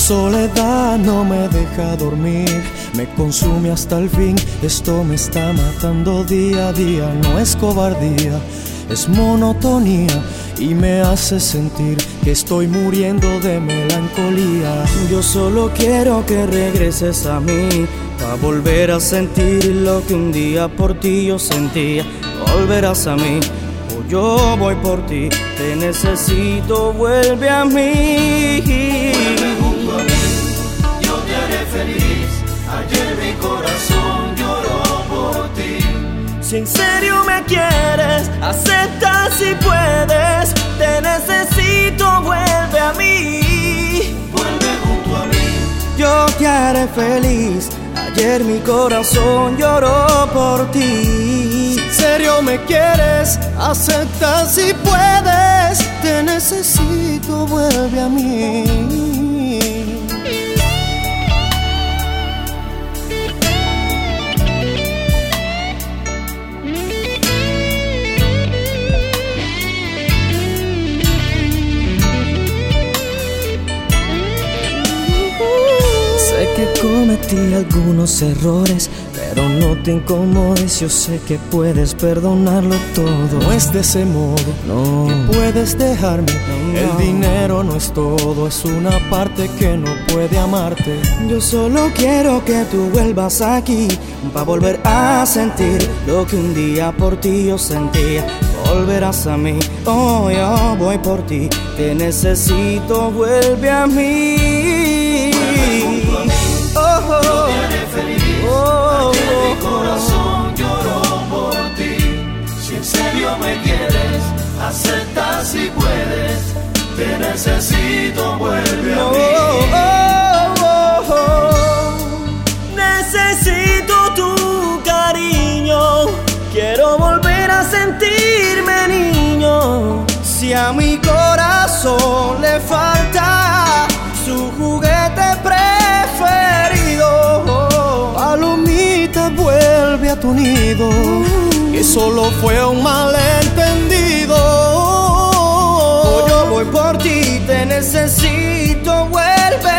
soledad no me deja dormir, me consume hasta el fin. Esto me está matando día a día. No es cobardía, es monotonía, y me hace sentir que estoy muriendo de melancolía. Yo solo quiero que regreses a mí, pa' volver a sentir lo que un día por ti yo sentía. Volverás a mí, o yo voy por ti. Te necesito, vuelve a mí. Vuelve junto a mí, yo te haré feliz. Ayer mi corazón lloró por ti. Si en serio me quieres, acepta si puedes. Te necesito, vuelve a mí. Vuelve junto a mí, yo te haré feliz. Ayer mi corazón lloró por ti. Si en serio me quieres, acepta si puedes. Te necesito, vuelve a mí. Sé que cometí algunos errores, pero no te incomodes, yo sé que puedes perdonarlo todo. No es de ese modo, no, que puedes dejarme. No. El dinero no es todo, es una parte que no puede amarte. Yo solo quiero que tú vuelvas aquí, pa' volver a sentir lo que un día por ti yo sentía. Volverás a mí, oh, yo voy por ti. Te necesito, vuelve a mí. vuelve junto a mí, Oh, yo te haré feliz. oh, Ayer mi corazón lloró por ti. Si en serio me quieres, acepta si puedes. Te necesito, vuelve a mí. Necesito tu cariño, quiero volver a sentirme niño. Si a mi corazón le falta su juguete preferido, Palomita, vuelve a tu nido, que solo fue un malentendido. yo voy por ti, te necesito, vuelve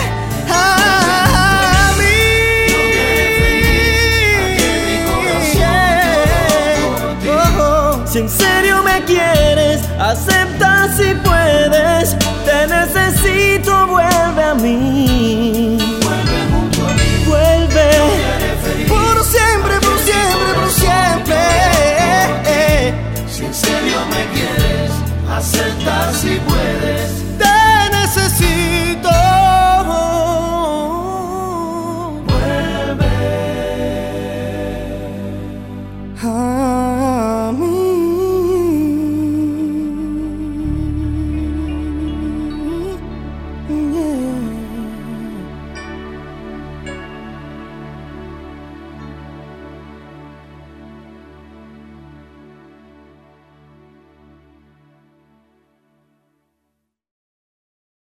a mí. Yo te haré feliz. Ayer mi corazón lloró por ti. Si en serio me quieres, acepta si puedes. Te necesito, vuelve a mí.